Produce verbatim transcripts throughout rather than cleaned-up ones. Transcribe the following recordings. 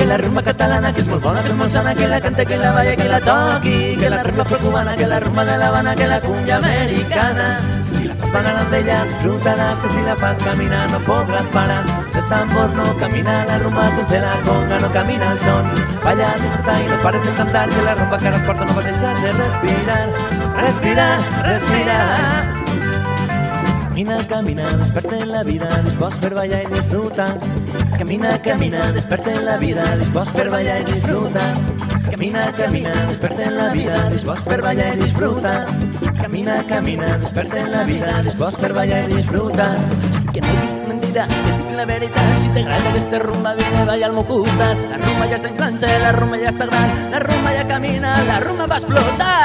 que la rumba catalana, que és molt bona, que és molt sana, que la cante, que la balla, que la toqui, que la rumba afrocubana, que la rumba de l'Havana, que la cumbia americana. Si la fas bailar amb ella, disfrutaràs, que si la fas caminar no podràs parar. Si el tambor no camina, la rumba sense la conga no camina el son. Balla, disfruta i no pares de cantar, que la rumba que ara es porta no va deixar de respirar. Respirar, respirar. Camina, camina, desperta en la vida, dispost per ballar i disfrutar. Camina, camina, desperta en la vida, dispost per ballar i disfrutar. Camina, camina, desperta en la vida, dispost per ballar i disfrutar. Camina, camina, desperta en la vida, dispost per ballar i disfrutar. Que no dic mentida, que dic la veritat. Si t'agrada aquesta rumba, vine a ballar al meu costat. La rumba ja està en planxa, la rumba ja està gran, la rumba ja camina, la rumba va explotar.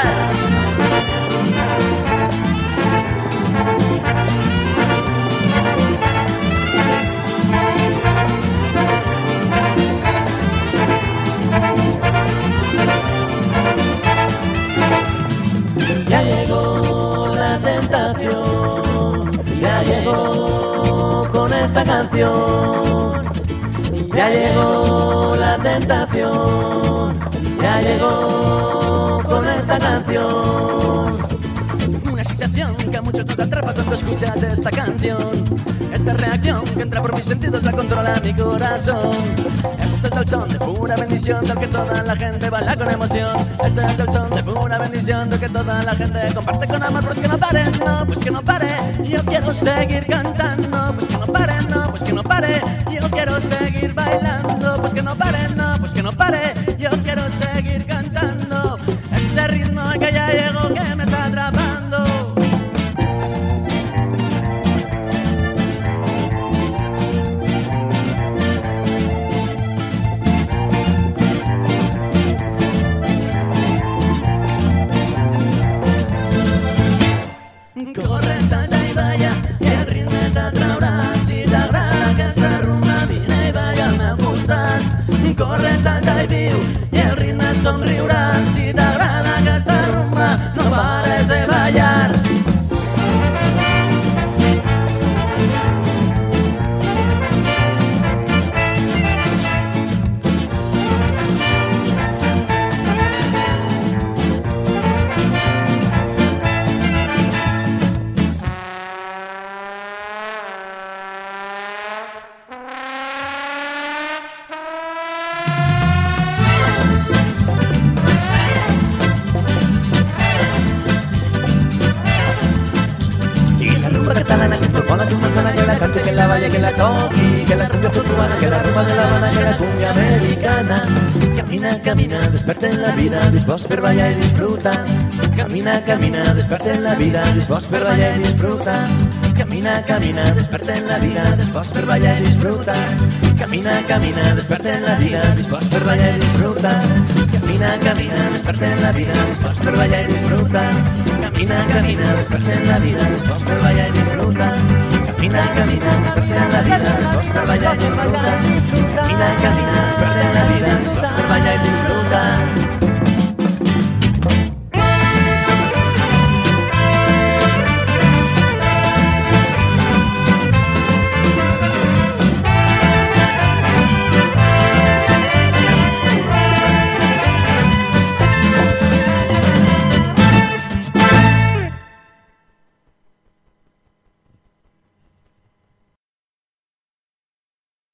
Ya llegó la tentación, ya llegó con esta canción. Ya llegó la tentación, ya llegó con esta canción. Una situación que a muchos nos atrapa cuando escuchas esta canción. Esta reacción que entra por mis sentidos la controla mi corazón. Este es el son de pura bendición del que toda la gente baila con emoción. Este es el son de pura bendición del que toda la gente comparte con amor. Pues que no pare, no, pues que no pare. Yo quiero seguir cantando. Pues que no pare, no, pues que no pare. Yo quiero seguir bailando. Pues que no pare, no, pues que no pare. Yo quiero seguir cantando. Este ritmo que ya llegó que me está atrapando. Corre, salta i balla, que el ritme t'atraurà. Si t'agrada aquesta rumba, vine i balla al meu costat. Corre, salta i viu, i el ritme et somriurà. Si t'agrada aquesta rumba, no pares de ballar. Catalana, que es molt bona, que és molt sana, que la cante, que la balla, que la toqui, que la cumbia afrocubana, que la rumba de l'Havana, que la cumbia americana. Camina, camina, desperta en la vida, dispost per ballar i disfrutar. Camina, camina, desperta en la vida, dispost per ballar i disfrutar. Camina, camina, desperta en la vida, dispost per ballar i disfrutar. Camina, camina, desperta en la vida, dispost per ballar i disfrutar. Camina, camina, desperta en la vida, dispost per ballar i disfrutar. Camina, camina, desperta en la vida, dispost per ballar i disfrutar. Camina, camina, desperta en la vida, dispost per ballar i disfrutar. Camina, camina, desperta en la